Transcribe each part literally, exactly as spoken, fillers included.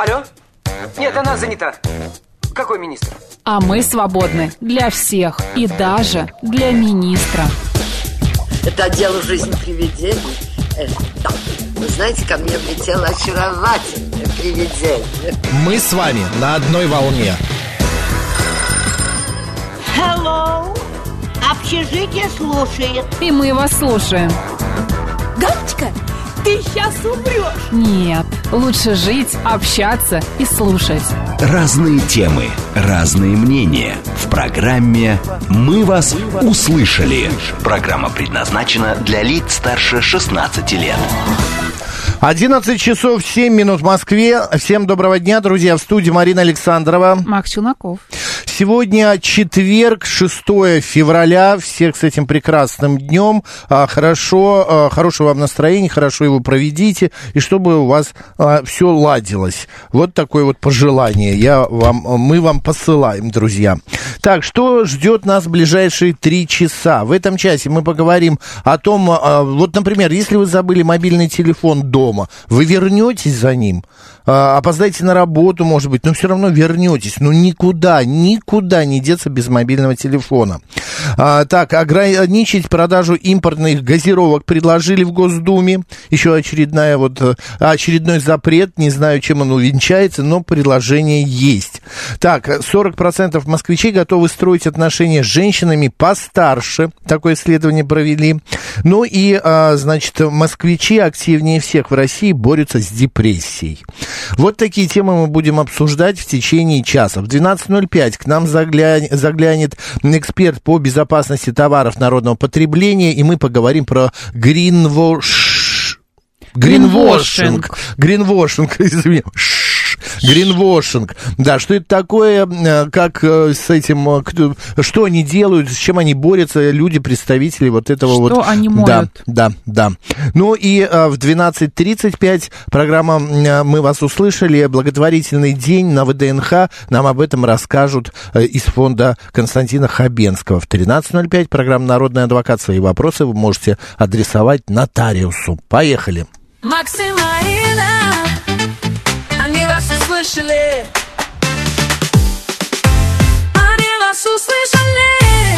Алло? Нет, она занята. Какой министр? А мы свободны для всех и даже для министра. Это отдел жизни привидений. э, да. Вы знаете, ко мне влетело очаровательное привидение. Мы с вами на одной волне. Hello. Общежитие слушает. И мы вас слушаем. Галочка, ты сейчас умрешь. Нет, лучше жить, общаться и слушать. Разные темы, разные мнения. В программе «Мы вас услышали». Программа предназначена для лиц старше шестнадцати лет. одиннадцать часов семь минут в Москве. Всем доброго дня, друзья. В студии Марина Александрова. Макс Челноков. Сегодня четверг, шестое февраля. Всех с этим прекрасным днем. Хорошо, хорошего вам настроения, хорошо его проведите. И чтобы у вас все ладилось. Вот такое вот пожелание я вам, мы вам посылаем, друзья. Так, что ждет нас в ближайшие три часа? В этом часе мы поговорим о том, вот, например, если вы забыли мобильный телефон дома, вы вернетесь за ним, опоздаете на работу, может быть, но все равно вернетесь. Ну, никуда, никуда не деться без мобильного телефона. А, так, ограничить продажу импортных газировок предложили в Госдуме. Еще очередная вот, очередной запрет. Не знаю, чем он увенчается, но предложение есть. Так, сорок процентов москвичей готовы строить отношения с женщинами постарше. Такое исследование провели. Ну и, а, значит, москвичи активнее всех в России борются с депрессией. Вот такие темы мы будем обсуждать в течение часа. В двенадцать ноль пять к нам заглянет, заглянет эксперт по безопасности товаров народного потребления, и мы поговорим про гринвош... гринвошинг. Гринвошинг, извини. Гринвошинг. Да, что это такое, как с этим, что они делают, с чем они борются, люди, представители вот этого что вот. Что они моют. Да, да, да. Ну и в двенадцать тридцать пять программа «Мы вас услышали», благотворительный день на ВДНХ, нам об этом расскажут из фонда Константина Хабенского. В тринадцать ноль пять программа «Народный адвокат». Свои вопросы вы можете адресовать нотариусу. Поехали. Максим, Марина, они вас услышали. Они вас услышали.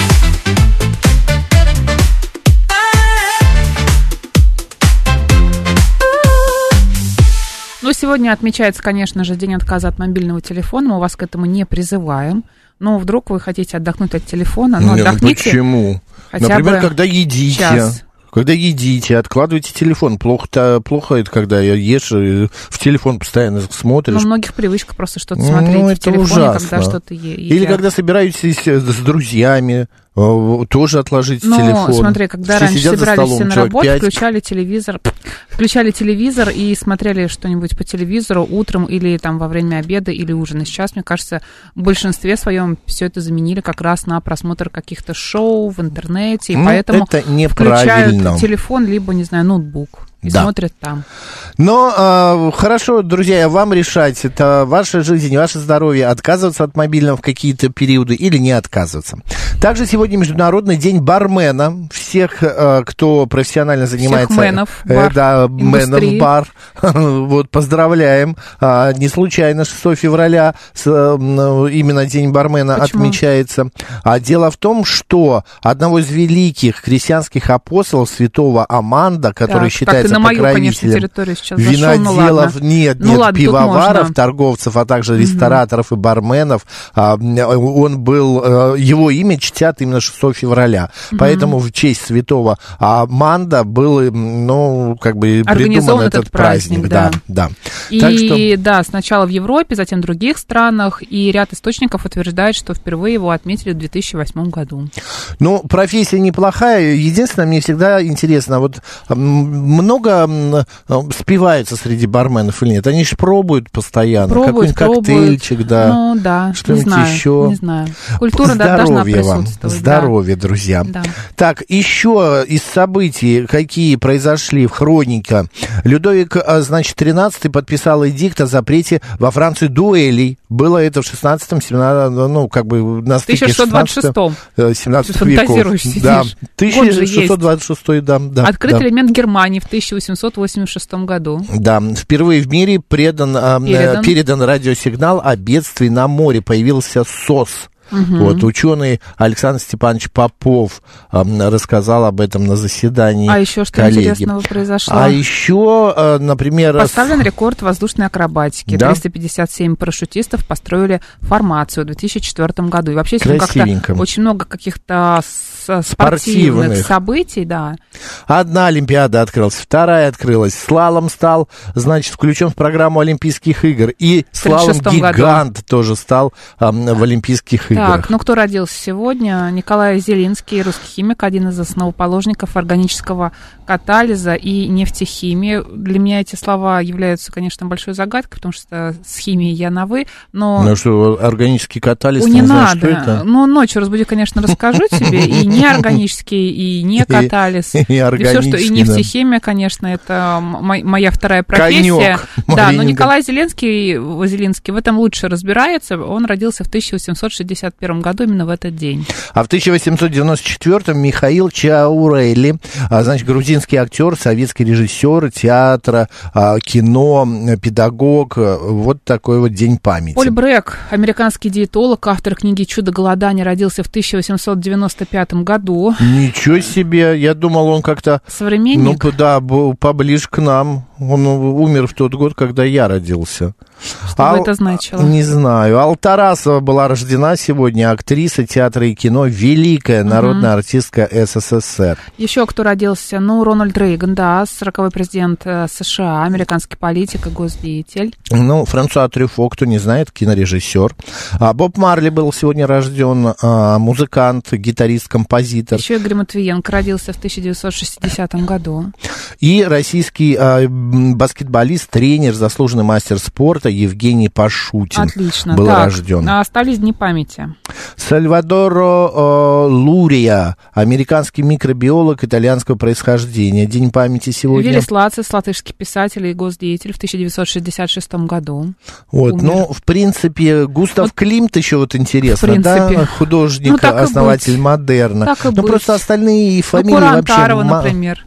Ну, сегодня отмечается, конечно же, день отказа от мобильного телефона. Мы вас к этому не призываем. Но вдруг вы хотите отдохнуть от телефона, но Нет, отдохните. Почему? Хотя Например, бы когда едите. час. Когда едите, откладывайте телефон. Плохо-то, плохо это, когда ешь, в телефон постоянно смотришь. Ну, у многих привычка просто что-то смотреть ну, в это телефоне, ужасно. когда что-то едят. Или когда собираетесь с друзьями, тоже отложите Но, телефон. смотри, когда все раньше собирались столом, все на работу, пять. включали телевизор, включали телевизор и смотрели что-нибудь по телевизору утром или там во время обеда или ужина. Сейчас, мне кажется, в большинстве своем все это заменили как раз на просмотр каких-то шоу в интернете, и ну, поэтому это включают телефон, либо, не знаю, ноутбук. И да. смотрят там. Но э, хорошо, друзья, вам решать, это ваша жизнь, ваше здоровье, отказываться от мобильного в какие-то периоды или не отказываться. Также сегодня Международный день бармена. Всех, э, кто профессионально занимается... Всех мэнов, бар, э, да, мэнов бар. Вот, поздравляем. А, не случайно шестое февраля с, э, именно День бармена Почему? отмечается. А дело в том, что одного из великих христианских апостолов, святого Аманда, который так, считается на мою, покровителем конечно, территорию сейчас зашел, виноделов, ну, нет, ну, нет, ладно, пивоваров, торговцев, а также рестораторов угу. и барменов. Он был, его имя чтят именно шестого февраля. Угу. Поэтому в честь святого Аманда был, ну, как бы придуман этот, этот праздник. праздник да. Да, да. И, так что... да, сначала в Европе, затем в других странах, и ряд источников утверждает, что впервые его отметили в две тысячи восьмом году. Ну, профессия неплохая. Единственное, мне всегда интересно, вот много спиваются среди барменов или нет? Они же пробуют постоянно. Пробуют, какой-нибудь коктейльчик, да. Ну, да, что-нибудь не знаю, еще. Не знаю. Культура да, должна присутствовать. Вам. Здоровья, да. друзья. Да. Так, еще из событий, какие произошли в хронике. Людовик, значит, тринадцатый подписал эдикт о запрете во Франции дуэлей. Было это в шестнадцатом, семнадцатом, ну, как бы на стыке тысяча шестьсот двадцать шестом. семнадцатого веков. Да, тысяча шестьсот двадцать шестой, да. Открытый да, элемент Германии в тысяча тысяча восемьсот восемьдесят шестом году. Да, впервые в мире предан, э, Передан. передан радиосигнал о бедствии на море. Появился СОС. Угу. Вот, ученый Александр Степанович Попов э, рассказал об этом на заседании А еще что коллеги. интересного произошло? А еще, э, например... Поставлен рекорд воздушной акробатики. Да? триста пятьдесят семь парашютистов построили формацию в две тысячи четвёртом году. И вообще, сегодня Красивенько. как-то очень много каких-то с- спортивных, Спортивных. событий, да. Одна Олимпиада открылась, вторая открылась, слалом стал, значит, включен в программу Олимпийских игр, и В тридцать шестом слалом-гигант тоже стал э, в Олимпийских играх. Так, ну кто родился сегодня? Николай Зелинский, русский химик, один из основоположников органического катализа и нефтехимии. Для меня эти слова являются, конечно, большой загадкой, потому что с химией я на «вы», но... Ну что, органический катализ, О, не, не знаю, надо. что это? Ну, ночью разбуди, конечно, расскажу тебе. И неорганический, и не катализ. И- и И все, что... И органический, да. нефтехимия, конечно, это м- моя вторая профессия. Конёк, Да, но Маринка. Николай Зеленский, Зеленский в этом лучше разбирается. Он родился в тысяча восемьсот шестьдесят первом году, именно в этот день. А в тысяча восемьсот девяносто четвёртом Михаил Чаурели, а, значит, грузинский актер, советский режиссер театра, а, кино, педагог. Вот такой вот день памяти. Поль Брек, американский диетолог, автор книги «Чудо голодания», родился в тысяча восемьсот девяносто пятом году. Ничего себе, я думал, он как-то... Современник. Ну, да, был поближе к нам. Он умер в тот год, когда я родился. Что бы это значило? Не знаю. Ал Тарасова была рождена сегодня, актриса театра и кино, великая народная Угу. артистка СССР. Еще кто родился? Ну, Рональд Рейган, да, сороковой президент э, США, американский политик и госдеятель. Ну, Франсуа Трюфо, кто не знает, кинорежиссер. А Боб Марли был сегодня рожден, а, музыкант, гитарист, композитор. Еще Игорь Матвиенко родился в тысяча девятьсот шестидесятом году. И российский а, м, баскетболист, тренер, заслуженный мастер спорта Евгений Пашутин. Отлично. Был так, рожден. а остались дни памяти. Сальвадоро э, Лурия, американский микробиолог итальянского происхождения. День памяти сегодня. Велис Лацис, латышский писатель и госдеятель, в тысяча девятьсот шестьдесят шестом году. Вот, умер. ну, в принципе, Густав Вот, Климт еще вот интересно, в принципе. да, художник, Ну, так и основатель быть. модерна. Так и ну, быть. просто остальные Ну, фамилии Кура вообще... Антарова, ма- например.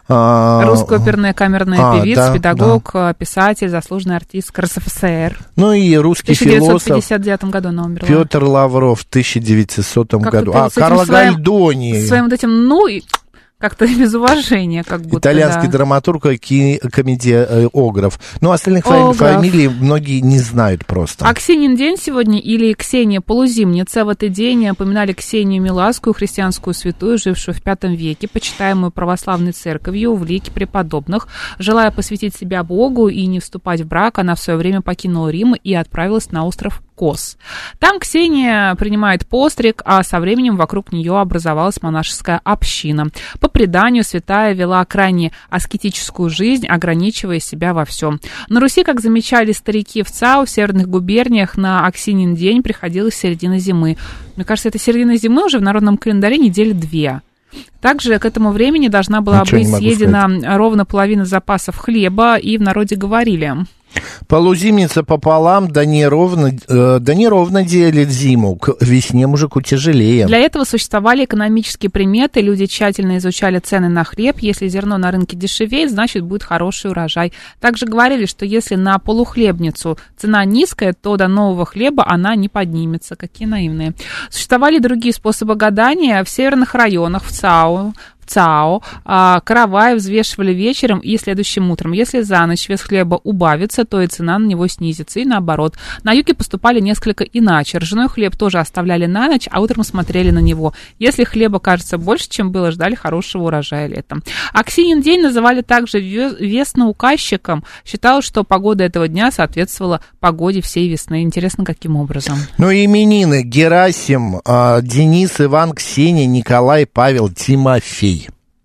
а, Русская оперная камерная а, певица, да, педагог, писатель, заслуженный артист РСФСР. Ну, и В русский тысяча девятьсот философ пятьдесят девятом году она умерла. Петр Лавров в тысяча девятисотом Как-то году. ты А, с этим Карла своим- Гальдони. Своим вот этим, ну, и как-то без уважения, как будто, Итальянский да. драматург и ки- комедиограф. Ну, остальных фами- Ограф. фамилий многие не знают просто. А Ксенин день сегодня или Ксения Полузимница? В этот день поминали Ксению Миласкую, христианскую святую, жившую в пятом веке, почитаемую православной церковью в лике преподобных. Желая посвятить себя Богу и не вступать в брак, она в свое время покинула Рим и отправилась на остров Кос. Там Ксения принимает постриг, а со временем вокруг нее образовалась монашеская община. По преданию, святая вела крайне аскетическую жизнь, ограничивая себя во всем. На Руси, как замечали старики в ЦАУ, в северных губерниях на Аксинин день приходилась середина зимы. Мне кажется, это середина зимы уже в народном календаре недели две. Также к этому времени должна была Ничего не быть могу съедена ровно половина запасов хлеба, и в народе говорили: Полузимница пополам, да неровно, э, да неровно делит зиму. К весне мужику тяжелее. Для этого существовали экономические приметы, люди тщательно изучали цены на хлеб. Если зерно на рынке дешевеет, значит, будет хороший урожай. Также говорили, что если на полухлебницу цена низкая, то до нового хлеба она не поднимется. Какие наивные. Существовали другие способы гадания. В северных районах, в ЦАУ, ЦАО, а, каравай взвешивали вечером и следующим утром. Если за ночь вес хлеба убавится, то и цена на него снизится, и наоборот. На юге поступали несколько иначе. Ржаной хлеб тоже оставляли на ночь, а утром смотрели на него. Если хлеба кажется больше, чем было, ждали хорошего урожая летом. Аксинин день называли также веснouказчиком. Считалось, что погода этого дня соответствовала погоде всей весны. Интересно, каким образом? Ну, именины: Герасим, э, Денис, Иван, Ксения, Николай, Павел, Тимофей.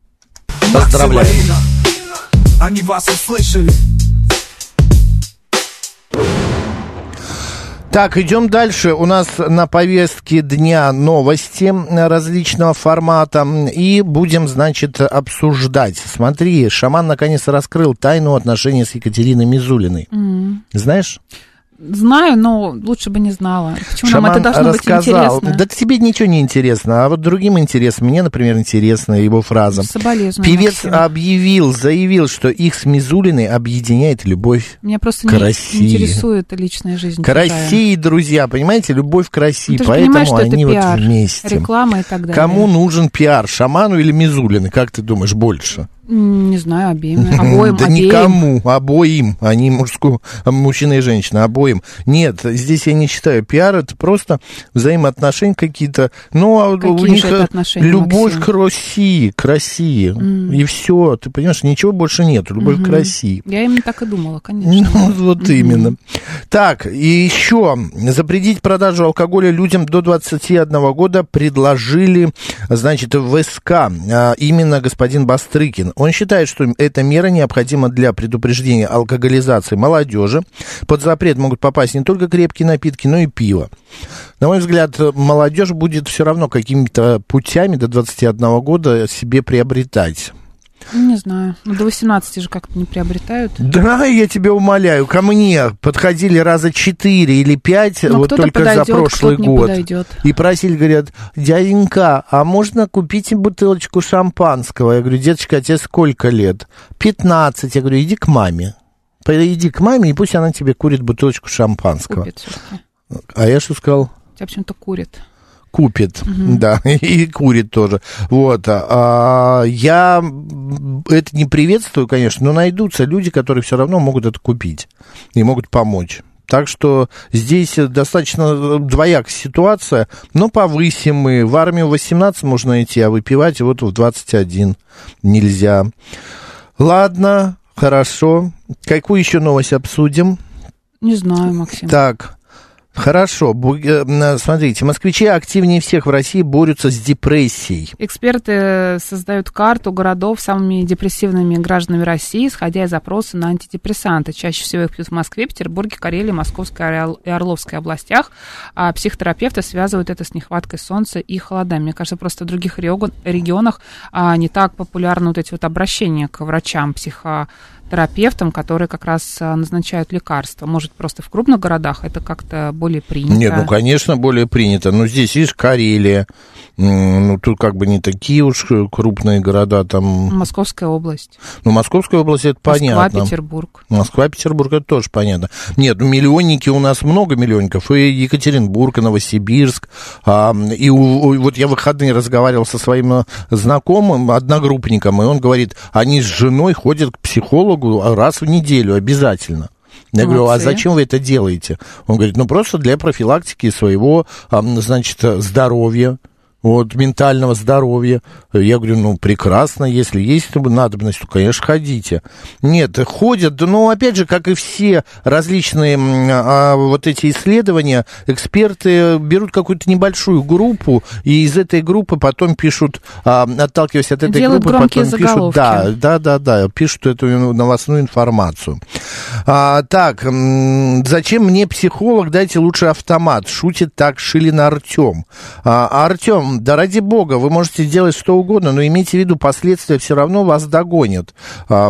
Поздравляю. Они вас услышали. Так, идем дальше. У нас на повестке дня новости различного формата. И будем, значит, обсуждать. Смотри, шаман наконец раскрыл тайну отношений с Екатериной Мизулиной. Mm. Знаешь? Знаю, но лучше бы не знала. Почему Шаман нам это должно рассказал. быть интересно? Да тебе ничего не интересно, а вот другим интересно. Мне, например, интересна его фраза. Соболезную, Певец Максим. объявил, заявил, что их с Мизулиной объединяет любовь Меня просто к не России. интересует личная жизнь К чужая. России, друзья, понимаете, любовь к России, Ну, ты же поэтому понимаешь, что это они вот пиар, вместе. реклама и так далее. Кому нужен пиар, Шаману или Мизулиной, как ты думаешь, больше? Не знаю, обеим. Обоим, Да обеим. никому, обоим, а не мужскую, мужчина и женщина, обоим. Нет, здесь я не считаю пиар, это просто взаимоотношения какие-то. Ну, а Какие у же них это отношения, любовь Максим? к России, к России. Mm. И все, ты понимаешь, ничего больше нет, любовь Мгм. к России. Я именно так и думала, конечно. Ну, вот именно. Так, и еще запретить продажу алкоголя людям до двадцати одного года предложили, значит, в ВСК, а, именно господин Бастрыкин. Он считает, что эта мера необходима для предупреждения алкоголизации молодежи. Под запрет могут попасть не только крепкие напитки, но и пиво. На мой взгляд, молодежь будет все равно какими-то путями до двадцати одного года себе приобретать. Не знаю. Ну, до восемнадцати же как-то не приобретают. Да, я тебя умоляю, ко мне подходили раза четыре или пять, Но вот кто-то только подойдет, за прошлый кто-то не год. подойдет. И просили, говорят, дяденька, а можно купить бутылочку шампанского? Я говорю, деточка, а тебе сколько лет? пятнадцать. Я говорю, иди к маме. Иди к маме, и пусть она тебе курит бутылочку шампанского. Купит всё-таки. А я что сказал? Тебя почему-то курит. Купит, Мгм. да, и курит тоже. Вот, а, я это не приветствую, конечно, но найдутся люди, которые все равно могут это купить и могут помочь. Так что здесь достаточно двоякая ситуация, но повысим мы. В армию в восемнадцать можно идти, а выпивать вот в двадцать один нельзя. Ладно, хорошо. Какую еще новость обсудим? Не знаю, Максим. Так, хорошо. Бу- э, Смотрите, москвичи активнее всех в России борются с депрессией. Эксперты создают карту городов с самыми депрессивными гражданами России, исходя из запроса на антидепрессанты. Чаще всего их пьют в Москве, Петербурге, Карелии, Московской и Орловской областях. А психотерапевты связывают это с нехваткой солнца и холодами. Мне кажется, просто в других регион- регионах а, не так популярны вот эти вот обращения к врачам, психотерапевтам, которые как раз а, назначают лекарства. Может, просто в крупных городах это как-то более принято? Нет, ну, конечно, более принято. Но здесь, видишь, Карелия. М, Ну, тут как бы не такие уж крупные города там. Московская область. Ну, Московская область, это понятно. Москва, Петербург. Москва, Петербург, это тоже понятно. Нет, ну, миллионники у нас много миллионников. И Екатеринбург, и Новосибирск. А, и у- у- вот я в выходные разговаривал со своим знакомым, одногруппником, и он говорит, они с женой ходят к психологу раз в неделю обязательно. Я говорю, а Молодцы. зачем вы это делаете? Он говорит, ну, просто для профилактики своего, а, значит, здоровья. Вот, ментального здоровья. Я говорю, ну, прекрасно, если есть надобность, то, конечно, ходите. Нет, ходят, ну, опять же, как и все различные а, вот эти исследования, эксперты берут какую-то небольшую группу, и из этой группы потом пишут, а, отталкиваясь от этой Делают группы, громкие потом пишут, заголовки. да, да, да, да, пишут эту новостную информацию. А, так, м, зачем мне психолог, дайте лучше автомат, шутит так Шилин Артем. А, Артем, да ради бога, вы можете делать что угодно, но имейте в виду, последствия все равно вас догонят. А,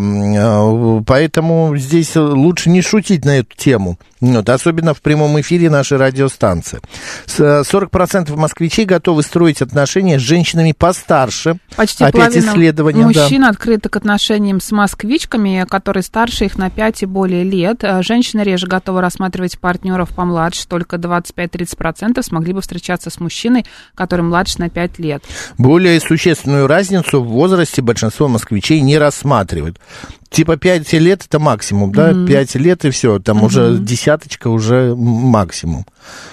а, поэтому здесь лучше не шутить на эту тему, вот, особенно в прямом эфире нашей радиостанции. сорок процентов москвичей готовы строить отношения с женщинами постарше. Почти Опять половина исследования, мужчин открыты к отношениям с москвичками, которые старше их на пять и более лет. Женщины реже готовы рассматривать партнеров помладше, только двадцать пять-тридцать процентов смогли бы встречаться с мужчиной, который младше на пять лет. Более существенную разницу в возрасте большинство москвичей не рассматривают. Типа пять лет это максимум, да, Мгм. пять лет и все, там Мгм. уже десяточка уже максимум.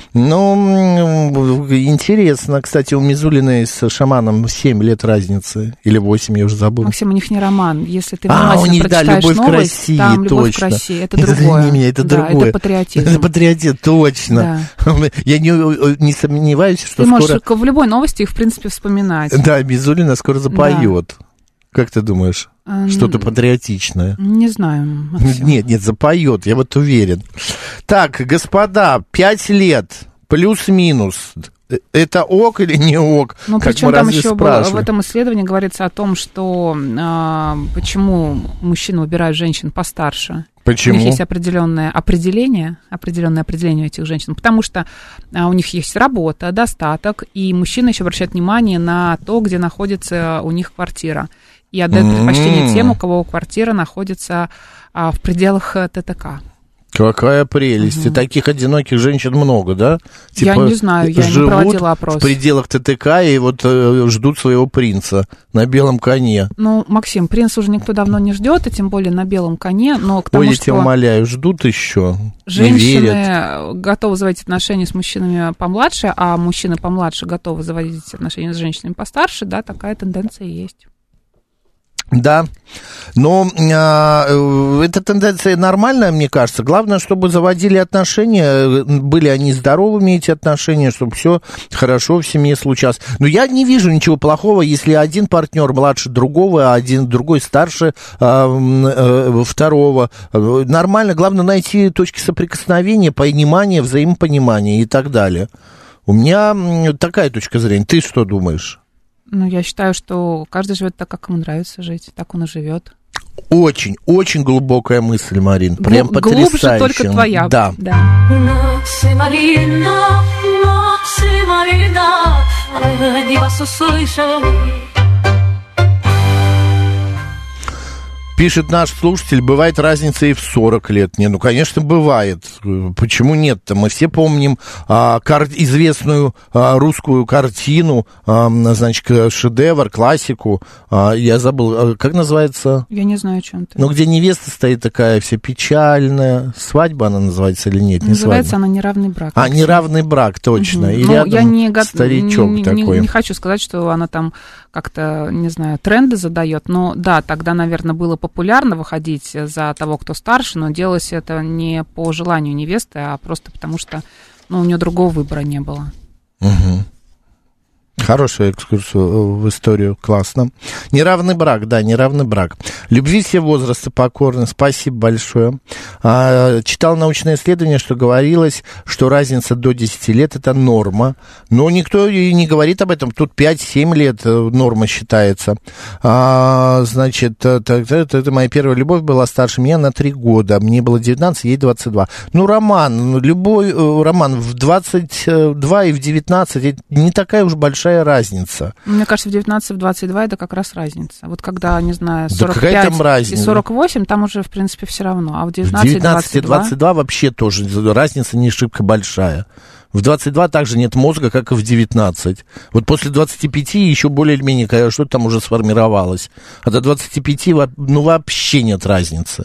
Ну, интересно, кстати, у Мизулиной с Шаманом семь лет разницы, или восемь, я уже забыл. Максим, у них не роман. Если ты А, у внимательно них, да, прочитаешь любовь к новость, России, там любовь точно. к России. Это Это другое. не меня, это Да, другое. это патриотизм. Это патриотизм, точно. Я не, не сомневаюсь, что Ты скоро... можешь в любой новости их, в принципе, вспоминать. Да, Мизулина скоро запоет. Как ты думаешь? Эм, Что-то патриотичное. Не знаю, Максим. Нет, нет, запоет, я вот уверен. Так, господа, пять лет плюс-минус. Это ок или не ок? Ну, как причем мы там разве еще было, в спрашивали? этом исследовании говорится о том, что а, почему мужчины выбирают женщин постарше. Почему? У них есть определенное определение, определенное определение этих женщин, потому что а, у них есть работа, достаток, и мужчины еще обращают внимание на то, где находится у них квартира, и отдают mm-hmm. предпочтение тем, у кого квартира находится а, в пределах ТТК. Какая прелесть. Угу. И таких одиноких женщин много, да? Типа, я не знаю, я не проводила опрос. В пределах ТТК и вот э, ждут своего принца на белом коне. Ну, Максим, принца уже никто давно не ждет, и тем более на белом коне, но к тому, Ой, я что... тебя умоляю, ждут еще. Женщины готовы заводить отношения с мужчинами помладше, а мужчины помладше готовы заводить отношения с женщинами постарше, да, такая тенденция есть. Да, но э, эта тенденция нормальная, мне кажется. Главное, чтобы заводили отношения, были они здоровыми, эти отношения, чтобы все хорошо в семье случалось. Но я не вижу ничего плохого, если один партнер младше другого, а один другой старше э, э, второго. Нормально, главное найти точки соприкосновения, понимания, взаимопонимания и так далее. У меня такая точка зрения. Ты что думаешь? Ну, я считаю, что каждый живет так, как ему нравится жить, так он и живет. Очень, очень глубокая мысль, Марин, прям Гл- потрясающая. Глубже только твоя. Да. да. Пишет наш слушатель, бывает разница и в сорок лет. Не, ну, конечно, бывает. Почему нет-то? Мы все помним а, кар- известную а, русскую картину, а, значит, шедевр, классику. А, я забыл, а, как называется? Я не знаю, о чем ты. Ну, где невеста стоит такая вся печальная. Свадьба она называется или нет? Не называется свадьба. Она «Неравный брак». А, «Неравный брак», точно. Угу. И ну, рядом я не го- старичок не, такой. Не, не хочу сказать, что она там как-то, не знаю, тренды задает, но да, тогда, наверное, было популярно выходить за того, кто старше, но делалось это не по желанию невесты, а просто потому что, ну, у нее другого выбора не было. Угу. Хорошая экскурсия в историю, классно. Неравный брак, да, неравный брак. Любви все возрасты покорны, спасибо большое. А, читал научное исследование, что говорилось, что разница до десяти лет это норма, но никто и не говорит об этом, тут пять-семь лет норма считается. А, значит, это, это моя первая любовь была старше меня на три года, мне было девятнадцать, ей двадцать два. Ну, роман, любой роман в двадцать два и в девятнадцать не такая уж большая разница. Мне кажется, в девятнадцать, в двадцать два это как раз разница. Вот когда, не знаю, сорок да пять и сорок восемь, там уже, в принципе, все равно. А в девятнадцать, девятнадцать и двадцать два вообще тоже разница не шибко большая. В двадцать два также нет мозга, как и в девятнадцать. Вот после двадцати пяти еще более-менее что-то там уже сформировалось. А до двадцати пяти ну, вообще нет разницы.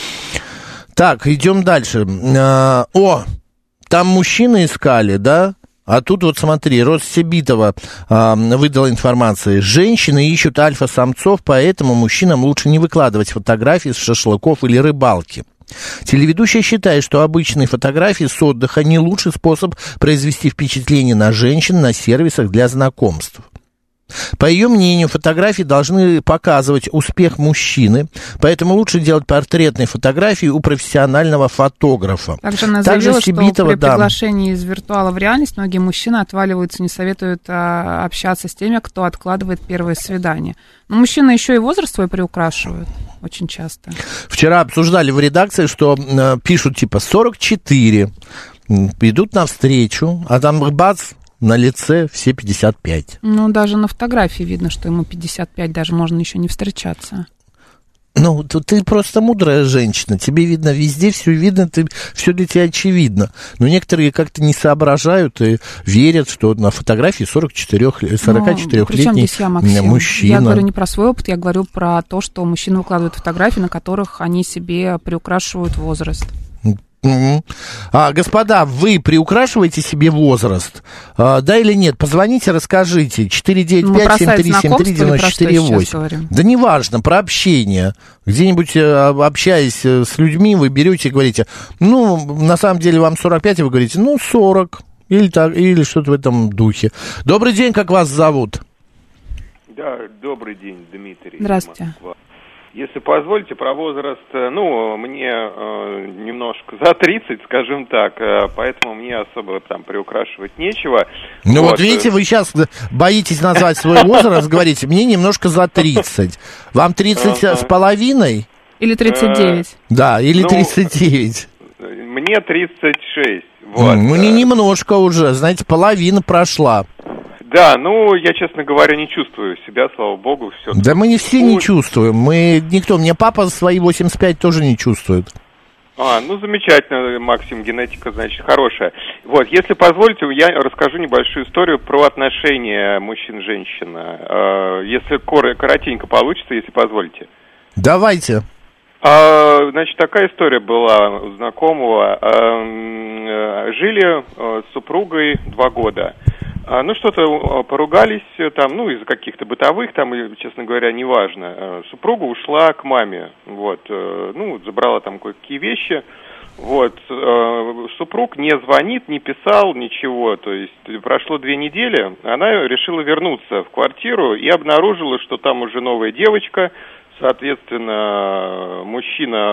Так, идем дальше. О, там мужчины искали, да? А тут вот смотри, Россебитова э, выдала информацию. Женщины ищут альфа-самцов, поэтому мужчинам лучше не выкладывать фотографии с шашлыков или рыбалки. Телеведущая считает, что обычные фотографии с отдыха не лучший способ произвести впечатление на женщин на сервисах для знакомств. По ее мнению, фотографии должны показывать успех мужчины, поэтому лучше делать портретные фотографии у профессионального фотографа. Также она Также заявила, Сибитова, что при да. приглашении из виртуала в реальность многие мужчины отваливаются, не советуют а, общаться с теми, кто откладывает первое свидание. Но мужчины еще и возраст свой приукрашивают очень часто. Вчера обсуждали в редакции, что э, пишут типа сорок четыре, идут навстречу, а там бац, на лице все пятьдесят пять. Ну, даже на фотографии видно, что ему пятьдесят пять, даже можно еще не встречаться. Ну, ты просто мудрая женщина, тебе видно везде, все видно, ты, все для тебя очевидно. Но некоторые как-то не соображают и верят, что на фотографии сорок четыре, сорок четырёхлетний я, мужчина. Я говорю не про свой опыт, я говорю про то, что мужчины выкладывают фотографии, на которых они себе приукрашивают возраст. Mm-hmm. А, господа, вы приукрашиваете себе возраст, а, да или нет? Позвоните, расскажите. четыре девять пять семь три семь три девять четыре восемь. Да неважно, про общение. Где-нибудь общаясь с людьми, вы берете и говорите, ну, на самом деле вам сорок пять, и вы говорите, ну, сорок. Или, так, или что-то в этом духе. Добрый день, как вас зовут? Да, добрый день, Дмитрий. Здравствуйте. Москва. Если позволите, про возраст, ну, мне э, немножко за тридцать, скажем так, э, поэтому мне особо там приукрашивать нечего. Ну вот, вот видите, вы сейчас боитесь назвать свой возраст, говорите, мне немножко за тридцать. Вам тридцать с половиной? Или тридцать девять? Да, или Ну, тридцать девять. Мне тридцать шесть. Вот. Ну, не немножко уже, знаете, половина прошла. Да, ну, я, честно говоря, не чувствую себя, слава богу, все. Да мы не все не чувствуем, мы, никто, мне папа свои восемьдесят пять тоже не чувствует. А, ну, замечательно, Максим, генетика, значит, хорошая. Вот, если позволите, я расскажу небольшую историю про отношения мужчин-женщин. Если коротенько получится, если позволите. Давайте. А, значит, такая история была у знакомого. А, жили с супругой два года. А, ну, что-то поругались там, ну, из-за каких-то бытовых, там, честно говоря, неважно. Супруга ушла к маме, вот, ну, забрала там кое-какие вещи. Вот, супруг не звонит, не писал, ничего, то есть прошло две недели, она решила вернуться в квартиру и обнаружила, что там уже новая девочка. Соответственно, мужчина,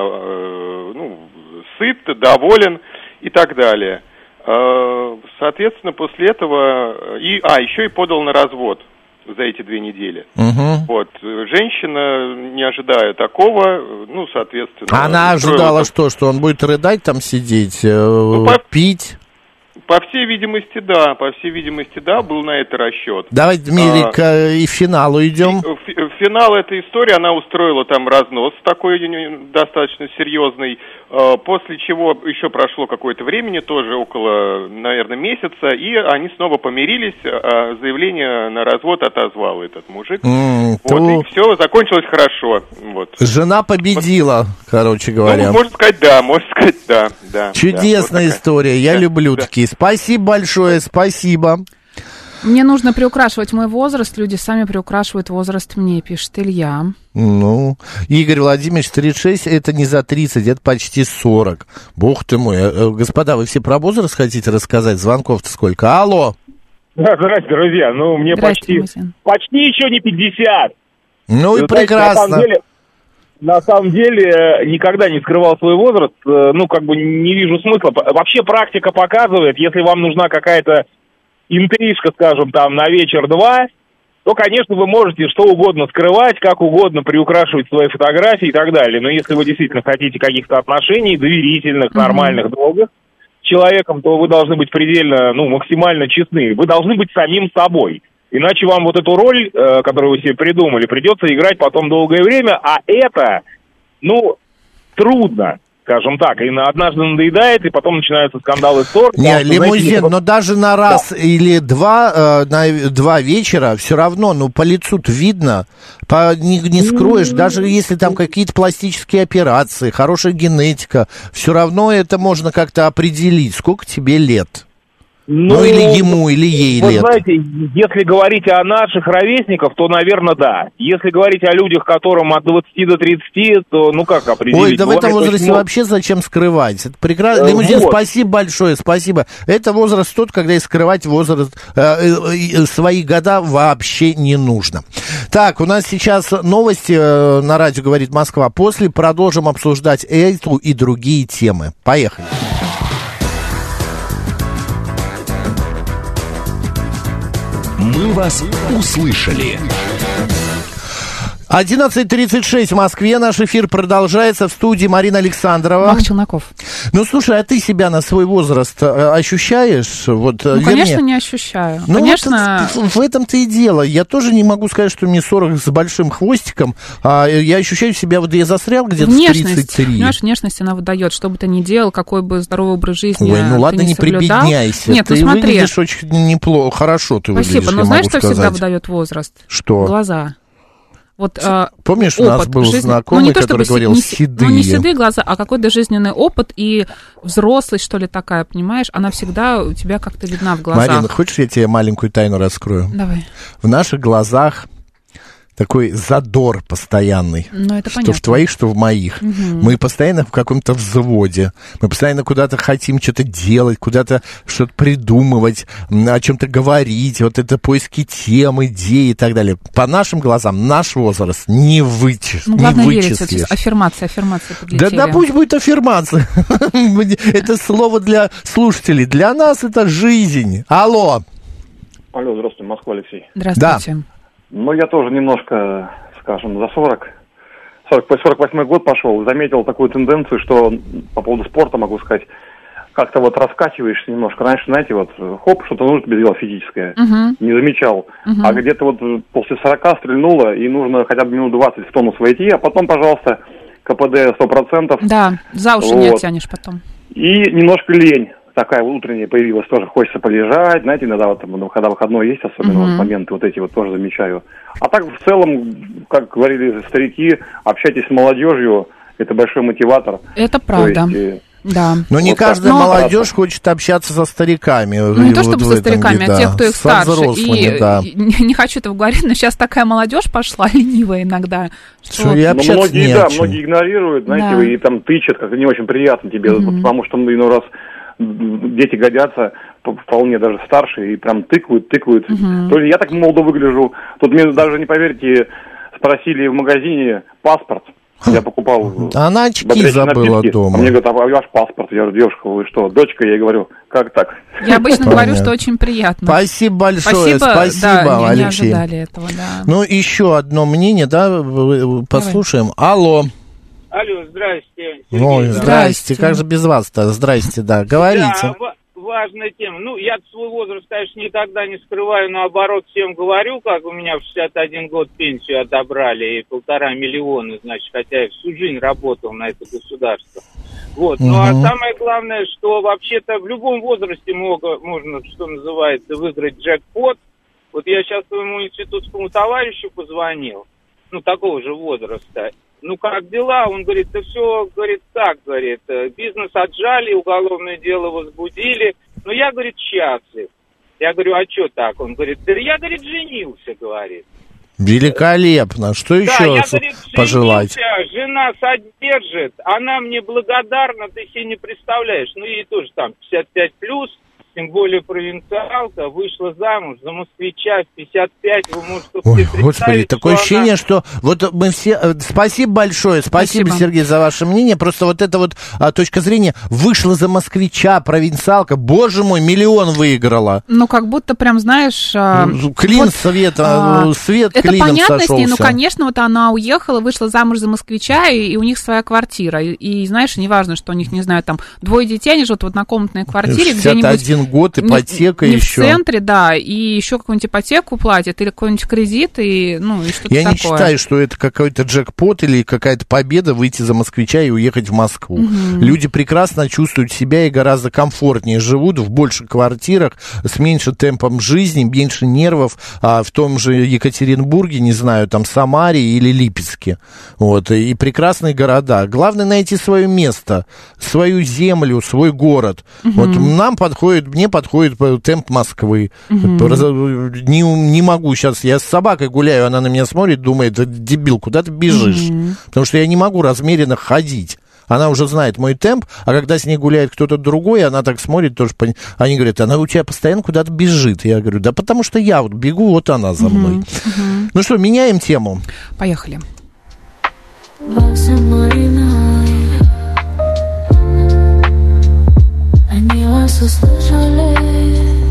ну, сыт, доволен и так далее. Соответственно, после этого... И, а, еще и подал на развод за эти две недели. Угу. Вот. Женщина, не ожидая такого, ну, соответственно... Она ожидала что? Что он будет рыдать там сидеть, ну, по... пить? По всей видимости, да. По всей видимости, да, был на это расчет. Давай, Дмитрий, а, к и финалу идем. В финал этой истории она устроила там разнос такой достаточно серьезный, после чего еще прошло какое-то времени, тоже около, наверное, месяца, и они снова помирились, а заявление на развод отозвал этот мужик. Mm, вот, то... И все, закончилось хорошо. Вот. Жена победила, вот. Короче говоря. Ну, можно сказать, да, можно сказать, да. да Чудесная да, вот история, я да, люблю да. такие. Спасибо большое, спасибо. Мне нужно приукрашивать мой возраст, люди сами приукрашивают возраст мне, пишет Илья. Ну, Игорь Владимирович, тридцать шесть, это не за тридцать, это почти сорок. Бог ты мой. Господа, вы все про возраст хотите рассказать? Звонков-то сколько? Алло. Да, здравствуйте, друзья. Ну, мне почти, почти еще не пятьдесят. Ну и, и прекрасно. Знаете, на самом деле, на самом деле, никогда не скрывал свой возраст. Ну, как бы не вижу смысла. Вообще практика показывает, если вам нужна какая-то интрижка, скажем, там, на вечер-два, то, конечно, вы можете что угодно скрывать, как угодно приукрашивать свои фотографии и так далее. Но если вы действительно хотите каких-то отношений, доверительных, mm-hmm. нормальных, долгих, с человеком, то вы должны быть предельно, ну, максимально честны. Вы должны быть самим собой. Иначе вам вот эту роль, э, которую вы себе придумали, придется играть потом долгое время, а это, ну, трудно. Скажем так, и однажды надоедает, и потом начинаются скандалы, ссоры. Не, лимузин, знаете, но даже на раз да. или два, э, на два вечера все равно, ну, по лицу-то видно, по, не, не скроешь, даже если там какие-то пластические операции, хорошая генетика, все равно это можно как-то определить, сколько тебе лет. Ну, ну, или ему, или ей вы лет. Вы знаете, если говорить о наших ровесниках, то, наверное, да. Если говорить о людях, которым от двадцати до тридцати, то, ну, как определить? Ой, да в этом возрасте вообще зачем скрывать? Это прекрасно. Э, Лимузин, вот. Спасибо большое, спасибо. Это возраст тот, когда и скрывать возраст, э, э, свои года вообще не нужно. Так, у нас сейчас новости э, на радио «Говорит Москва». После продолжим обсуждать эту и другие темы. Поехали. Мы вас услышали. одиннадцать тридцать шесть в Москве. Наш эфир продолжается. В студии Марина Александрова. Мах Челноков. Ну, слушай, а ты себя на свой возраст ощущаешь? Вот, ну, вернее, конечно, не ощущаю. Ну, конечно... вот, в этом-то и дело. Я тоже не могу сказать, что мне сорок с большим хвостиком. А я ощущаю себя, вот я застрял где-то внешность, в тридцать три. Понимаешь, внешность она выдает. Что бы ты ни делал, какой бы здоровый образ жизни Ой, ну ладно, ты не, не прибедняйся. Нет, ты ну смотри. выглядишь очень неплохо, хорошо ты Спасибо, выглядишь, но знаешь, что сказать. Всегда выдает возраст? Что? Глаза. Вот, помнишь, опыт, у нас был жизнь... знакомый, ну, не то, который говорил не, седые. Ну, не седые глаза, а какой-то жизненный опыт и взрослость, что ли, такая, понимаешь? Она всегда у тебя как-то видна в глазах. Марина, хочешь, я тебе маленькую тайну раскрою? Давай. В наших глазах такой задор постоянный, ну, это что понятно. в твоих, что в моих. Угу. Мы постоянно в каком-то взводе, мы постоянно куда-то хотим что-то делать, куда-то что-то придумывать, о чем-то говорить, вот это поиски тем, идей и так далее. По нашим глазам наш возраст не, вычис... ну, не вычислишь. вычислишь. Аффирмация, аффирмация подлетели. Да, да пусть будет аффирмация. Это слово для слушателей. Для нас это жизнь. Алло. Алло, здравствуйте, Москва, Алексей. Здравствуйте. Ну, я тоже немножко, скажем, за сорок. сорок восьмой год пошел, заметил такую тенденцию, что по поводу спорта могу сказать, как-то вот раскачиваешься немножко. Раньше, знаете, вот хоп, что-то нужно тебе делать физическое. Uh-huh. Не замечал. Uh-huh. А где-то вот после сорока стрельнуло, и нужно хотя бы минут двадцать в тонус войти, а потом, пожалуйста, КПД сто процентов. Да, за уши вот. Не оттянешь потом. И немножко лень такая утренняя появилась, тоже хочется полежать, знаете, иногда вот, когда выходной есть, особенно uh-huh. вот моменты вот эти вот тоже замечаю. А так в целом, как говорили старики, общайтесь с молодежью, это большой мотиватор. Это правда. То есть, да. Но не вот каждая но... молодежь хочет общаться со стариками. Ну, не то вот чтобы со стариками, виде, а да. тех, кто их со старше. И да. не, не хочу этого говорить, но сейчас такая молодежь пошла, ленивая иногда. Что, что я ну, многие, да, многие игнорируют, знаете, да. и там тычат, как-то не очень приятно тебе, mm-hmm. вот, потому что, ну, иной раз дети годятся, вполне даже старшие, и прям тыкают, тыкают. Mm-hmm. То есть я так молодо выгляжу. Тут мне даже, не поверите, спросили в магазине паспорт. Я покупал... Она очки забыла напитки. дома. А мне говорят, а ваш паспорт? Я говорю, девушка, вы что, дочка? Я говорю, как так? Я обычно говорю, что очень приятно. Спасибо большое, спасибо, спасибо, да, Алексей. Не ожидали этого, да. Ну, еще одно мнение, да, послушаем. Давай. Алло. Алло, здрасте. Сергей, Ой, здрасте. здрасте, как же без вас-то? Здрасте, да, говорите. Да, важная тема. Ну, я свой возраст, конечно, никогда не скрываю, наоборот, всем говорю, как у меня в шестьдесят один год пенсию отобрали, и полтора миллиона, значит, хотя я всю жизнь работал на это государство. Вот. Ну, угу. а самое главное, что вообще-то в любом возрасте много, можно, что называется, выиграть джекпот. Вот я сейчас своему институтскому товарищу позвонил, ну, такого же возраста. Ну, как дела? Он говорит, да все, говорит, так, говорит, бизнес отжали, уголовное дело возбудили. Но я, говорит, счастлив. Я говорю, а что так? Он говорит, да я, говорит, женился, говорит. Великолепно. Что да, еще я, говорит, пожелать? Женился, жена содержит, она мне благодарна, ты себе не представляешь. Ну, ей тоже там пятьдесят пять плюс. Тем более провинциалка, вышла замуж за москвича в пятьдесят пять, вы можете Ой, себе господи, такое что ощущение, она... что вот мы все... Спасибо большое, спасибо, спасибо, Сергей, за ваше мнение. Просто вот эта вот а, точка зрения, вышла за москвича, провинциалка, боже мой, миллион выиграла. Ну, как будто прям, знаешь... А, клин вот, света, а, свет это клином понятно сошелся. с ней, ну, конечно, вот она уехала, вышла замуж за москвича, и, и у них своя квартира. И, и, знаешь, неважно, что у них, не знаю, там, двое детей, они живут в однокомнатной квартире где-нибудь... шестьдесят один год, ипотека. Не еще. в центре, да, и еще какую-нибудь ипотеку платят, или какой-нибудь кредит, и, ну, и что-то Я такое. не считаю, что это какой-то джекпот или какая-то победа выйти за москвича и уехать в Москву. Угу. Люди прекрасно чувствуют себя и гораздо комфортнее живут в больших квартирах, с меньшим темпом жизни, меньше нервов, а в том же Екатеринбурге, не знаю, там Самаре или Липецке. Вот, и прекрасные города. Главное найти свое место, свою землю, свой город. Угу. Вот нам подходит, мне подходит темп Москвы. Угу. Не, не могу сейчас, я с собакой гуляю, она на меня смотрит, думает, дебил, куда ты бежишь? Угу. Потому что я не могу размеренно ходить. Она уже знает мой темп, а когда с ней гуляет кто-то другой, она так смотрит, тоже, они говорят, она у тебя постоянно куда-то бежит. Я говорю, да потому что я вот бегу, вот она за мной. Угу. Угу. Ну что, меняем тему? Поехали. Они вас услышали.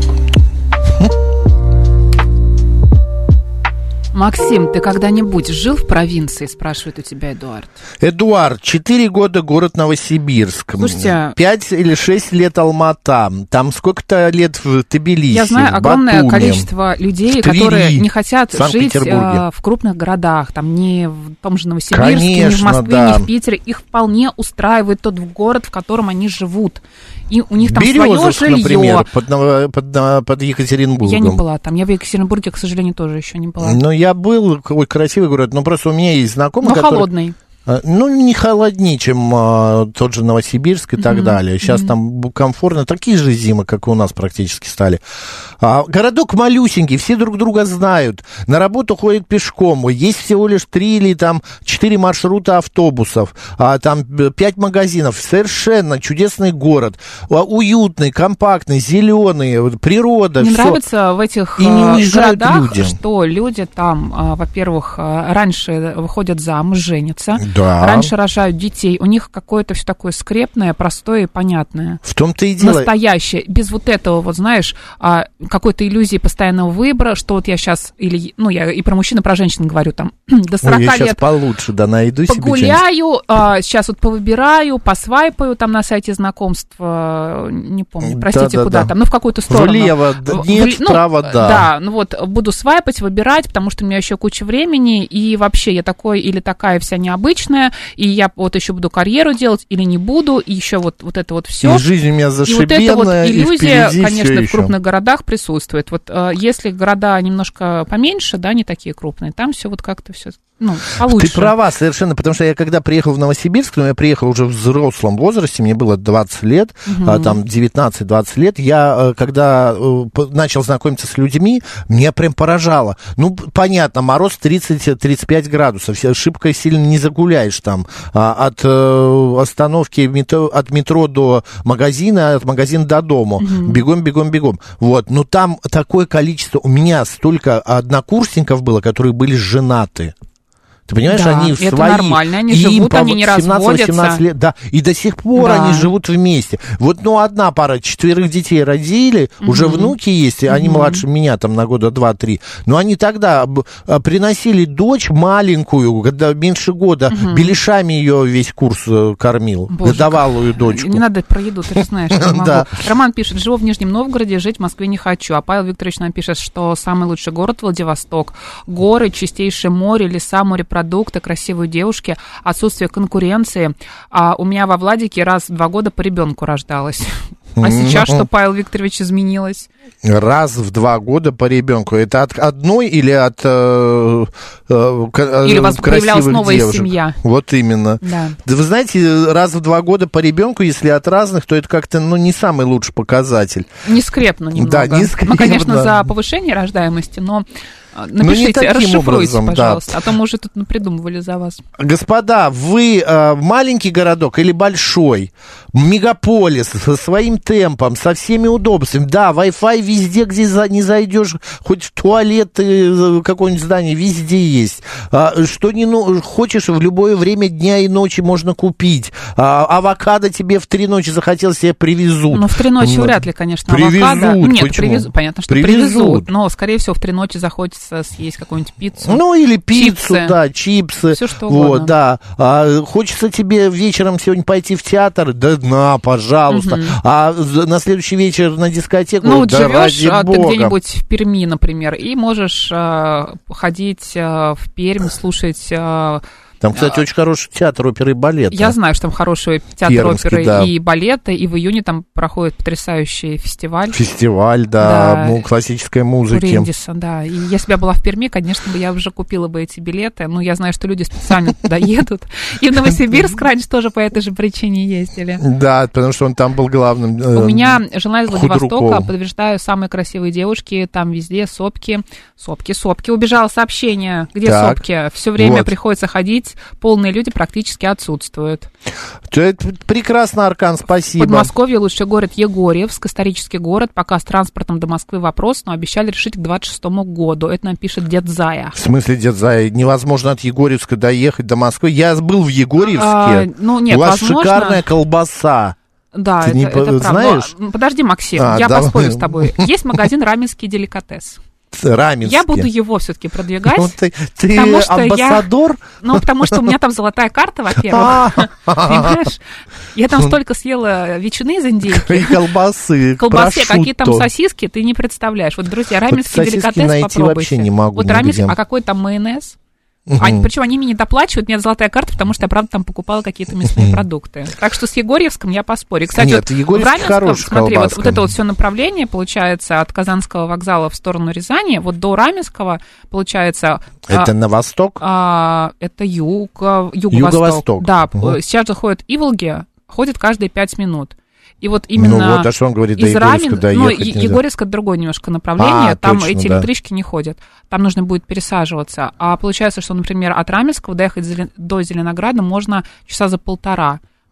Максим, ты когда-нибудь жил в провинции, спрашивает у тебя Эдуард. Эдуард, четыре года город Новосибирск. Слушайте, пять или шесть лет Алма-Ата. Там сколько-то лет в Тбилиси, я знаю огромное Батуми, количество людей, Твери, которые не хотят жить а, в крупных городах, там не в том же Новосибирске, Конечно, не в Москве, да. не в Питере. Их вполне устраивает тот город, в котором они живут. И у них там Березовск, свое жилье. Например, под, под, под Екатеринбургом. Я не была там. Я в Екатеринбурге, к сожалению, тоже еще не была. Но я был, ой, красивый город, но просто у меня есть знакомый, но который... холодный. Ну, не холоднее, чем а, тот же Новосибирск и mm-hmm. так далее. Сейчас mm-hmm. там комфортно. Такие же зимы, как и у нас практически стали. А, городок малюсенький, все друг друга знают. На работу ходят пешком. Есть всего лишь три или там четыре маршрута автобусов. А, там пять магазинов. Совершенно чудесный город. А, уютный, компактный, зеленый, природа. Мне все. нравится в этих и не городах, люди. что люди там, а, во-первых, раньше выходят замуж, женятся. Да. раньше рожают детей. У них какое-то все такое скрепное, простое и понятное. В том-то и дело. Настоящее. Без вот этого, вот знаешь, какой-то иллюзии постоянного выбора, что вот я сейчас, или, ну, я и про мужчин, и про женщин говорю, там, до сорока Ой, я лет сейчас получше, да, найду себе погуляю, а, сейчас вот повыбираю, посвайпаю там на сайте знакомств, не помню, простите, да, да, куда да. там, ну, в какую-то сторону. Влево нет, в, ну, вправо да. Да, ну вот, буду свайпать, выбирать, потому что у меня еще куча времени, и вообще я такой или такая вся необычная, и я вот еще буду карьеру делать, или не буду, и еще вот, вот это вот все. И жизнь у меня зашибенная, и вот эта вот иллюзия, и конечно, в еще. крупных городах присутствует. Вот если города немножко поменьше, да, не такие крупные, там все вот как-то все, ну, получше. Ты права совершенно, потому что я когда приехал в Новосибирск, ну, я приехал уже в взрослом возрасте, мне было двадцать лет, угу. а, там девятнадцать-двадцать лет, я, когда начал знакомиться с людьми, меня прям поражало. Ну, понятно, мороз тридцать-тридцать пять градусов, шибко сильно не загуляешь там, а, от э, остановки метро, от метро до магазина, от магазина до дома, угу. бегом, бегом, бегом. Вот, но там такое количество, у меня столько однокурсников было, которые были женаты. Ты понимаешь, да, они в это свои... нормально, они и живут, им они не разводятся. Лет, да, и до сих пор да. они живут вместе. Вот, ну, одна пара, четверых детей родили, угу. уже внуки есть, угу. они младше меня, там, на года два-три. Но они тогда приносили дочь маленькую, когда меньше года, угу. беляшами ее весь курс кормил, Боже, годовалую как... дочку. Не надо про еду, ты же знаешь, я могу. Да. Роман пишет, живу в Нижнем Новгороде, жить в Москве не хочу. А Павел Викторович нам пишет, что самый лучший город Владивосток. Горы, чистейшее море, леса, морепродукты, продукты, красивые девушки, отсутствие конкуренции. А у меня во Владике раз в два года по ребенку рождалась. А сейчас что, Павел Викторович, изменилось? Раз в два года по ребенку. Это от одной или от э, э, или у вас появлялась новая девушек? Семья? Вот именно. Да. Да вы знаете, раз в два года по ребенку, если от разных, то это как-то, ну, не самый лучший показатель. Не скрепно немного. Да, не скрепно. Мы, конечно, за повышение рождаемости, но напишите, расшифруйте, образом, пожалуйста, да. а то мы уже тут придумывали за вас. Господа, вы э, маленький городок или большой? Мегаполис со своим темпом, со всеми удобствами. Да, Wi-Fi везде, где за, не зайдешь, хоть в туалет э, какое-нибудь здание, везде есть. А, что не ну, хочешь, в любое время дня и ночи можно купить. А, авокадо тебе в три ночи захотелось, тебе привезут. Ну, в три ночи вряд ли, конечно, привезут, авокадо. Нет, почему? Привезут, понятно, что привезут. привезут, но, скорее всего, в три ночи захочется съесть какую-нибудь пиццу. Ну, или пиццу, чипсы. да, чипсы. Все что угодно. Вот, да. А, хочется тебе вечером сегодня пойти в театр? Да, на, пожалуйста. Угу. А на следующий вечер на дискотеку? Ну, вот да, живешь ради ты Бога. где-нибудь в Перми, например, и можешь а, ходить а, в Пермь, слушать... А, Там, кстати, а, очень хороший театр оперы и балета. Я знаю, что там хороший театр Пермский, оперы да. и балета, и в июне там проходит потрясающий фестиваль. Фестиваль, да, да. классической музыки. Риндиса, да. И если бы я была в Перми, конечно, я уже купила бы эти билеты. Но я знаю, что люди специально туда едут. И в Новосибирск раньше тоже по этой же причине ездили. Да, потому что он там был главным. У меня жена из Владивостока, подтверждаю, самые красивые девушки, там везде сопки. Сопки, сопки. Убежало сообщение. Где так, сопки? Все время вот. приходится ходить. Полные люди практически отсутствуют. Это прекрасно, Аркан, спасибо. В Подмосковье лучший город Егорьевск, исторический город. Пока с транспортом до Москвы вопрос, но обещали решить к двадцать шестому году. Это нам пишет дед Зая. В смысле, дед Зая? Невозможно от Егорьевска доехать до Москвы. Я был в Егорьевске. А, ну, нет, У вас возможно... шикарная колбаса. Да, Ты это, не это правда. знаешь? Но, подожди, Максим, а, я давай. поспорю с тобой. Есть магазин «Раменский деликатес». Раменский. Я буду его все-таки продвигать. Ну, ты ты Я, амбассадор? ну, потому что у меня там золотая карта, во-первых. Понимаешь? Я там столько съела ветчины из индейки. И колбасы. Колбасы, какие там сосиски, ты не представляешь. Вот, друзья, раменский деликатес попробуйте. Вообще не могу. Вот раменский, а какой там майонез? Они, причем они мне не доплачивают, у меня золотая карта, потому что я, правда, там покупала какие-то мясные продукты. Так что с Егорьевском я поспорю. Кстати, Нет, вот в Раменском, смотри, вот, вот это вот все направление, получается, от Казанского вокзала в сторону Рязани, вот до Раменского, получается... Это а, на восток? А, это юг, юго-восток. Юго-восток. Да, угу. Сейчас же ходят Иволги, ходят каждые пять минут. И вот именно ну вот, а что он говорит, до Егорьевска Рамен... доехать Ну, нельзя. Егорьевск — это другое немножко направление, а, там точно, эти да. электрички не ходят, там нужно будет пересаживаться. А получается, что, например, от Раменского доехать до Зеленограда можно часа за полтора.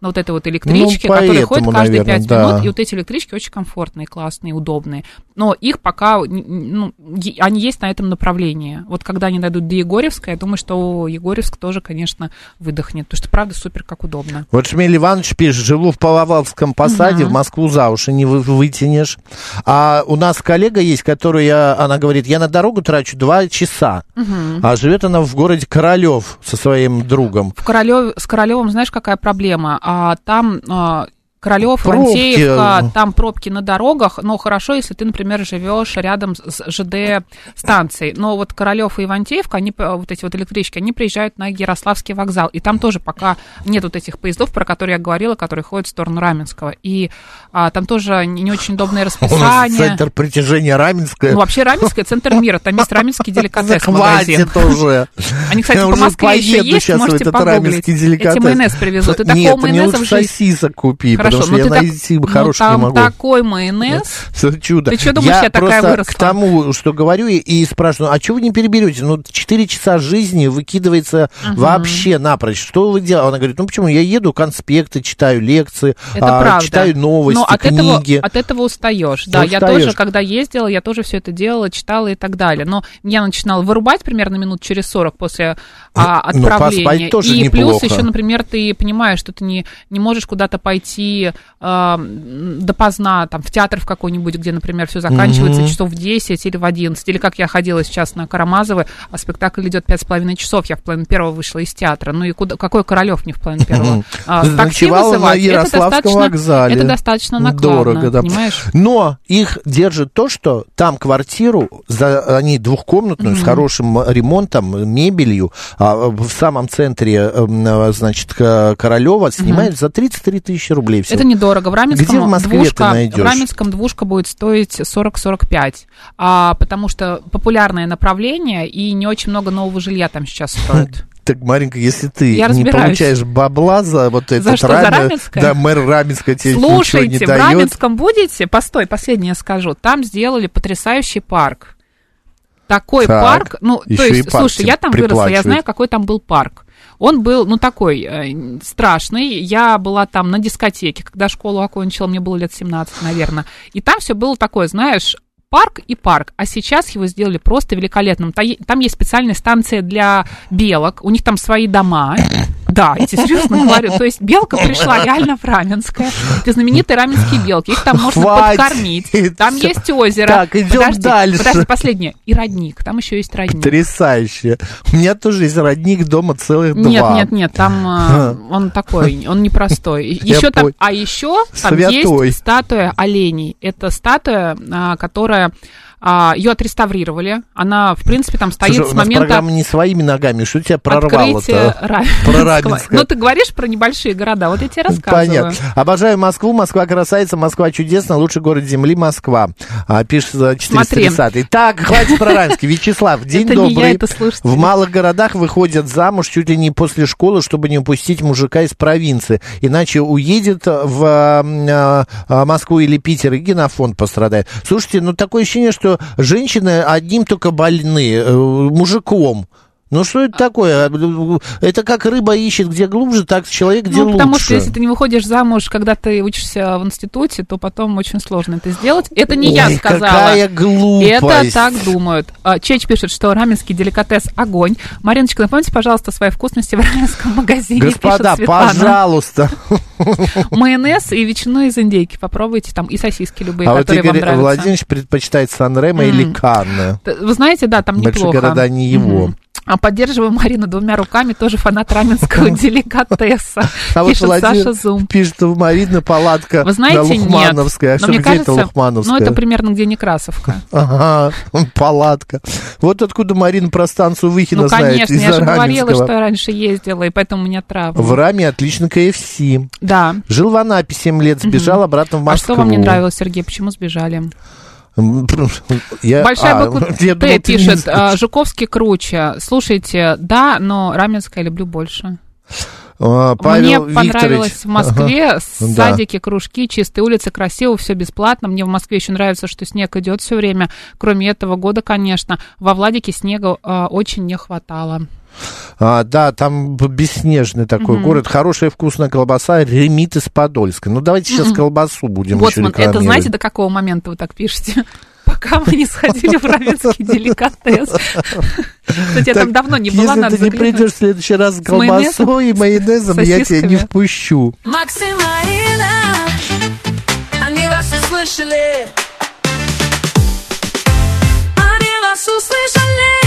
на вот этой вот электричке, ну, которая ходит каждые наверное, пять да. минут, и вот эти электрички очень комфортные, классные, удобные. Но их пока, ну, они есть на этом направлении. Вот когда они дойдут до Егорьевска, я думаю, что Егорьевск тоже, конечно, выдохнет, потому что, правда, супер как удобно. Вот Шмель Иванович пишет, живу в Павловском посаде, угу. в Москву за уши не вы, вытянешь. А у нас коллега есть, которая, она говорит, я на дорогу трачу два часа, угу. а живет она в городе Королев со своим другом. В Королев, с Королевом, знаешь, какая проблема? А, там... А, Королев, Ивантеевка, там пробки на дорогах, но хорошо, если ты, например, живешь рядом с ЖД-станцией. Но вот Королев и Ивантеевка, они, вот эти вот электрички, они приезжают на Ярославский вокзал, и там тоже пока нет вот этих поездов, про которые я говорила, которые ходят в сторону Раменского. И а, там тоже не, не очень удобное расписание. У нас центр притяжения Раменское. Ну, вообще Раменское — центр мира, там есть Раменский деликатес-магазин. Хватит уже. Они, кстати, по Москве еще есть, можете погуглить. Эти майонез привезут. И такого майонеза в жизни... сосисок купи. Хорошо, потому что я найти так, хороший ну, там не могу. Такой майонез. Это чудо. Ты что думаешь, я, я такая просто выросла? К тому, что говорю, и, и спрашиваю, а чего вы не переберете? Ну, четыре часа жизни выкидывается uh-huh. вообще напрочь. Что вы делаете? Она говорит, ну почему? Я еду, конспекты читаю, лекции, а, читаю новости, но от книги. Этого, от этого устаешь. Да, устаешь. Я тоже, когда ездила, я тоже все это делала, читала и так далее. Но я начинала вырубать примерно минут через сорок после а, отправления. Тоже и неплохо. Плюс еще, например, ты понимаешь, что ты не, не можешь куда-то пойти э, допоздна, там, в театр в какой-нибудь, где, например, все заканчивается mm-hmm. часов в десять или в одиннадцать, или как я ходила сейчас на Карамазовы, а спектакль идет пять с половиной часов, я в половине первого вышла из театра. Ну и куда, какой Королев не в половине первого? Mm-hmm. А, такси вызывать, это достаточно, вокзале. это достаточно накладно, дорого, да. Понимаешь? Но их держит то, что там квартиру, за, они двухкомнатную, mm-hmm. с хорошим ремонтом, мебелью, а, в самом центре, значит, Королева снимают mm-hmm. за тридцать три тысячи рублей всего. Это недорого. В Раменском, Где в Москве двушка, ты найдешь? В Раменском двушка будет стоить сорок - сорок пять, а, потому что популярное направление и не очень много нового жилья там сейчас стоит. Так, Маринка, если ты я не разбираюсь. Получаешь бабла за вот это... За что, Раме... за Раменское? Да, мэр Раменского тебе Слушайте, ничего не в дает. Раменском будете? Постой, последнее скажу. Там сделали потрясающий парк. Такой так, парк, ну, то есть, слушай, я там выросла, я знаю, какой там был парк. Он был, ну, такой э, страшный. Я была там на дискотеке, когда школу окончила, мне было лет семнадцать, наверное. И там все было такое, знаешь, парк и парк. А сейчас его сделали просто великолепным. Там есть специальная станция для белок, у них там свои дома. Да, я тебе серьезно говорю. То есть белка пришла реально в Раменское. Это знаменитые раменские белки. Их там можно Хватит. подкормить. Там Все. есть озеро. Так, идем подожди, дальше. Подожди, последнее. И родник. Там еще есть родник. Потрясающе. У меня тоже есть родник, дома целых нет, два. Нет, нет, нет. Там э, он такой, он непростой. Еще там, а еще там Святой. есть статуя оленей. Это статуя, э, которая... Ее отреставрировали. Она, в принципе, там стоит Слушай, с момента... программа не своими ногами. Что тебя прорвало-то? Про Раменского. Ну, ты говоришь про небольшие города. Вот я тебе рассказываю. Понятно. Обожаю Москву. Москва красавица. Москва чудесна. Лучший город земли Москва. А, пишет четыреста тридцатый. Так, хватит про Раменский. Вячеслав, день это добрый. Не я, это слушатель. В малых городах выходят замуж чуть ли не после школы, чтобы не упустить мужика из провинции. Иначе уедет в а, а, Москву или Питер, и генофонд пострадает. Слушайте, ну такое ощущение, что женщины одним только больны, мужиком. Ну, что это такое? Это как рыба ищет где глубже, так человек где ну, потому лучше. Потому что если ты не выходишь замуж, когда ты учишься в институте, то потом очень сложно это сделать. Это не Ой, я сказала. Какая глупость. Это так думают. Чеч пишет, что раменский деликатес огонь. Мариночка, напомните, пожалуйста, свои вкусности в раменском магазине. Господа, пожалуйста. Майонез и ветчину из индейки. Попробуйте там и сосиски любые, а которые вот Игорь вам нравятся. Владимирович предпочитает Сан-Ремо mm. или Канны. Вы знаете, да, там неплохо. Большие города не его. Mm-hmm. А поддерживаю Марину двумя руками, тоже фанат раменского деликатеса. А пишет вот Саша Зум. Пишет, у Марины палатка Вы знаете, на Лухмановской. Нет. А что, мне где кажется, это Лухмановская? Ну, это примерно где Некрасовка. Ага, палатка. Вот откуда Марина про станцию Выхина ну, знает. Ну, конечно, я же говорила, что я раньше ездила, и поэтому у меня травма. В Раме отлично ка эф си. Да. Жил в Анапе семь лет, сбежал угу. обратно в Москву. А что вам не нравилось, Сергей? Почему сбежали? Я, Большая а, буква Т думал, пишет, а, Жуковский круче. Слушайте, да, но Раменское люблю больше. А, Павел Мне понравилось Викторович. в Москве ага. садики, кружки, чистые улицы, красиво, все бесплатно. Мне в Москве еще нравится, что снег идет все время. Кроме этого года, конечно, во Владике снега а, очень не хватало. А, да, там бесснежный такой mm-hmm. город. Хорошая вкусная колбаса, Ремит из Подольска. Ну, давайте сейчас mm-hmm. колбасу будем вот, еще рекламировать. Это знаете, до какого момента вы так пишете? Пока мы не сходили в Раменский деликатес. Кстати, я там давно не была, надо заглянуть. Если ты не придешь в следующий раз с колбасой и майонезом, я тебя не впущу. Максим, Марина, они вас услышали. Они вас услышали.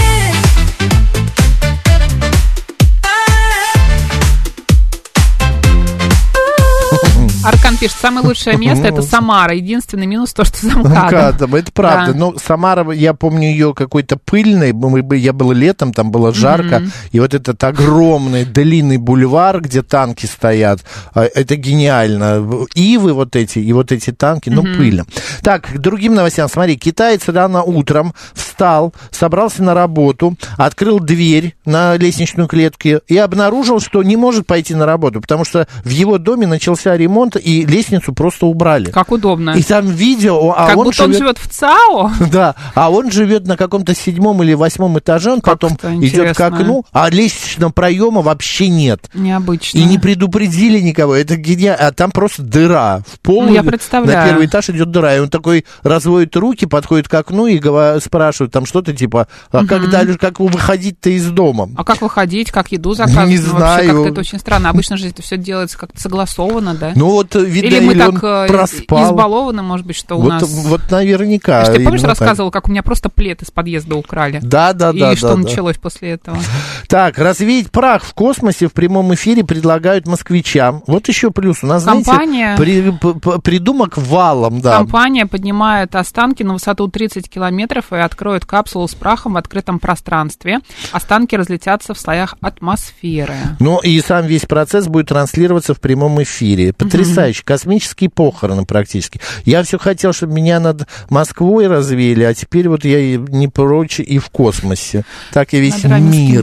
Аркан пишет, самое лучшее место это Самара. Единственный минус то, что за МКАДом. Это правда. Да. Но Самара, я помню ее какой-то пыльной. Я был летом, там было жарко. Mm-hmm. И вот этот огромный длинный бульвар, где танки стоят, это гениально. Ивы вот эти и вот эти танки, ну, mm-hmm. пыльно. Так, к другим новостям. Смотри, китаец рано утром встал, собрался на работу, открыл дверь на лестничную клетку и обнаружил, что не может пойти на работу, потому что в его доме начался ремонт, и лестницу просто убрали. Как удобно. И там видео... А как он будто живет... он живет в ЦАО. Да, а он живет на каком-то седьмом или восьмом этаже, он как потом идет к окну, а лестничного проема вообще нет. Необычно. И не предупредили никого. Это гениально. А там просто дыра. В пол. Ну, я представляю. На первый этаж идет дыра. И он такой разводит руки, подходит к окну и говорит, спрашивает там что-то типа, а угу. как, дальше, как выходить-то из дома? А как выходить, как еду заказывать? Не ну, знаю. Вообще как-то это очень странно. Обычно же это все делается как-то согласованно, да? Ну вот, видно, или мы или так он проспал. Избалованы, может быть, что у вот, нас... Вот наверняка. Ты помнишь, рассказывал, как у меня просто плед из подъезда украли? Да, да, и да. И что да, началось да. после этого? Так, развеять прах в космосе в прямом эфире предлагают москвичам. Вот еще плюс. У нас, Компания... знаете, при, при, придумок валом, да. Компания поднимает останки на высоту тридцать километров и откроет капсулу с прахом в открытом пространстве. Останки разлетятся в слоях атмосферы. Ну, и сам весь процесс будет транслироваться в прямом эфире. Потрясающе. Космические похороны практически. Я все хотел, чтобы меня над Москвой развеяли, а теперь вот я не прочь и в космосе. Так и весь мир.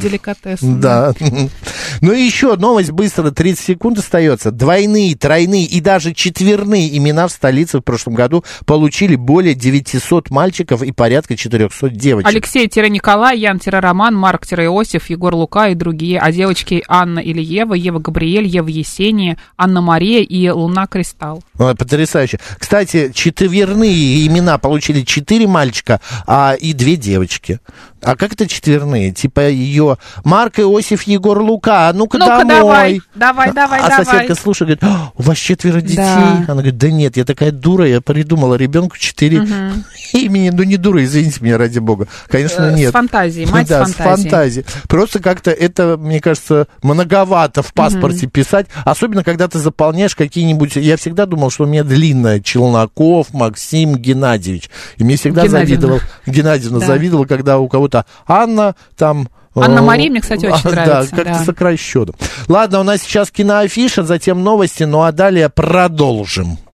Да. Ну и еще новость быстро, тридцать секунд остается. Двойные, тройные и даже четверные имена в столице в прошлом году получили более девятисот мальчиков и порядка четырехсот девочек. Алексей-Николай, Ян-Роман, Марк-Иосиф, Егор Лука и другие. А девочки Анна или Ева, Ева Габриэль, Ева Есения, Анна Мария и Луна Кристалл. Ой, потрясающе. Кстати, четверные имена получили четыре мальчика а, и две девочки. А как это четверные? Типа ее Марк, Иосиф, Егор, Лука. А ну-ка, ну-ка домой. Давай, давай, давай, а давай. соседка слушает, говорит, у вас четверо детей. Да. Она говорит, да нет, я такая дура, я придумала ребенку четыре угу. имени. Ну не дура, извините меня, ради бога. Конечно, нет. С фантазией, мать да, с фантазией. с фантазией. Просто как-то это, мне кажется, многовато в паспорте угу. писать. Особенно, когда ты заполняешь какие-нибудь... Я всегда думал, что у меня длинное. Челноков, Максим Геннадьевич. И мне всегда Геннадьевна. завидовал... Геннадьевна да. завидовала, когда у кого-то Анна, там... Анна Мария мне, кстати, очень нравится. Да, как-то да. сокращенно. Ладно, у нас сейчас киноафиша, затем новости, ну а далее продолжим.